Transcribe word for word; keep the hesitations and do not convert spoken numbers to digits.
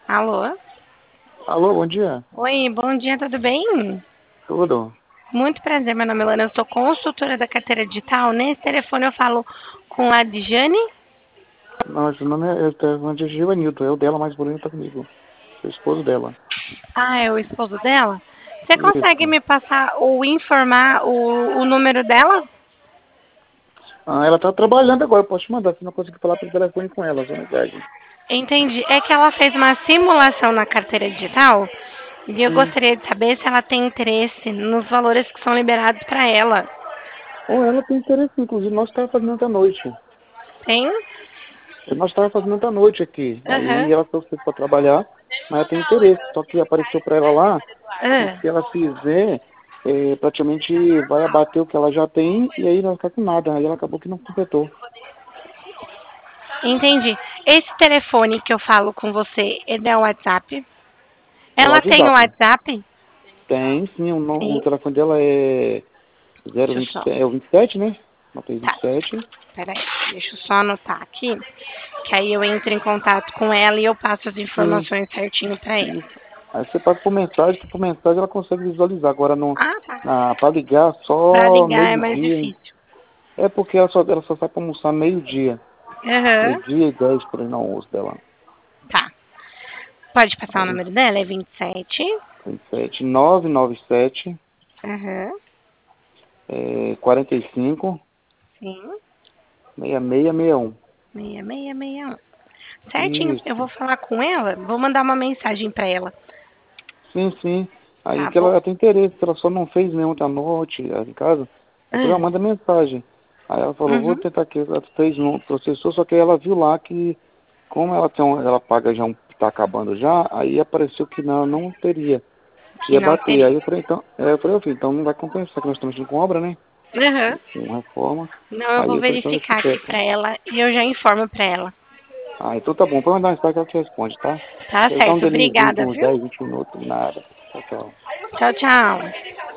Alô? Alô, bom dia. Oi, bom dia, tudo bem? Tudo? Muito prazer, meu nome é Lana, eu sou consultora da carteira digital. Nesse telefone eu falo com a Dijane. Não, esse nome é, é telefone de Givanildo, é o dela, mas o Bruno tá comigo. Sou esposo dela. Ah, é o esposo dela? Você consegue Isso. me passar ou informar o, o número dela? Ah, ela tá trabalhando agora, posso te mandar, se não conseguir falar pelo telefone com ela, sua mensagem. Entendi. É que ela fez uma simulação na carteira digital e eu Sim. gostaria de saber se ela tem interesse nos valores que são liberados para ela. Ou ela tem interesse, inclusive, nós estávamos fazendo ontem à noite. Tem? Nós estávamos fazendo ontem à noite aqui. Aham. Aí ela foi para trabalhar, mas ela tem interesse. Só que apareceu para ela lá que Ah, se ela fizer, é, praticamente vai abater o que ela já tem e aí não vai ficar com nada. Aí ela acabou que não completou. entendi. Esse telefone que eu falo com você é da WhatsApp? É o Ela tem o WhatsApp. WhatsApp? Tem, sim, o, no- o Sim. telefone dela é Deixa eu zero vinte e só. sete, é o vinte e sete, né? Notei Tá. vinte e sete. Peraí. Deixa eu só anotar aqui. Que aí eu entro em contato com ela e eu passo as Sim, informações certinho pra ela. isso. Aí você passa por mensagem, que por mensagem ela consegue visualizar. Agora, no, Ah, tá. na, pra ligar, Pra só ligar é mais meio-dia. hein? difícil. É porque ela só, ela só sai pra almoçar meio-dia. Aham. Meio-dia e dez por aí no almoço dela. Tá. Pode passar o Aí, número dela? É vinte e sete. vinte e sete, nove nove sete, Aham. é, quarenta e cinco, Sim. seis seis seis um. seis seis seis um. Certinho. Eu Isso. vou falar com ela. Vou mandar uma mensagem pra ela. Sim, sim. Aí Tá que ela, bom? ela tem interesse, ela só não fez nem ontem à noite em casa. Aí ela Ah, manda mensagem. Aí ela falou, vou uhum. tentar aqui, ela fez no processor, só que aí ela viu lá que, como ela tem um, ela paga já um, tá acabando já, aí apareceu que não, não teria, que Que ia não bater. Aí teria. eu falei, então, é, eu falei, "Ô, filho, então não vai compensar, que nós estamos com obra, né? Aham. Com reforma. Não, eu Aí vou eu falei, então deixa verificar aqui quieto. pra ela e eu já informo pra ela. Ah, então tá bom, pode mandar uma mensagem que ela te responde, tá? Tá Deve dar um certo. delizinho de Obrigada, uns viu? dez, vinte minutos, nada. Tchau, tchau. Tchau, tchau.